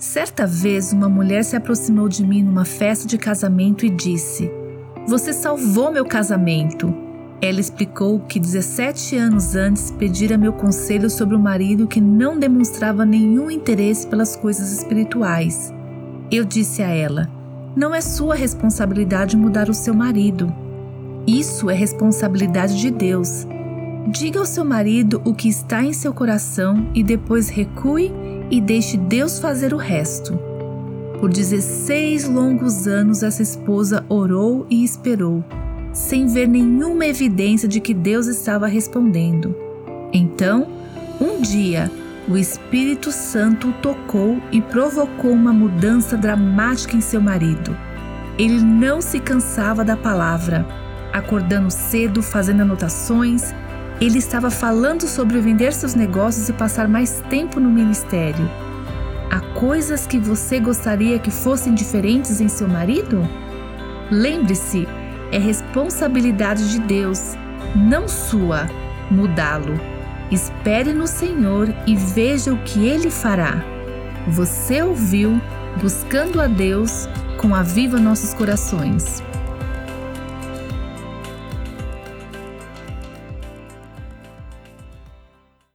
Certa vez, uma mulher se aproximou de mim numa festa de casamento e disse: "Você salvou meu casamento." Ela explicou que 17 anos antes pedira meu conselho sobre um marido que não demonstrava nenhum interesse pelas coisas espirituais. Eu disse a ela: "Não é sua responsabilidade mudar o seu marido. Isso é responsabilidade de Deus. Diga ao seu marido o que está em seu coração e depois recue e deixe Deus fazer o resto." Por 16 longos anos essa esposa orou e esperou, sem ver nenhuma evidência de que Deus estava respondendo. Então, um dia, o Espírito Santo o tocou e provocou uma mudança dramática em seu marido. Ele não se cansava da palavra. Acordando cedo, fazendo anotações, ele estava falando sobre vender seus negócios e passar mais tempo no ministério. Há coisas que você gostaria que fossem diferentes em seu marido? Lembre-se, é responsabilidade de Deus, não sua, mudá-lo. Espere no Senhor e veja o que Ele fará. Você ouviu Buscando a Deus com Aviva Nossos Corações.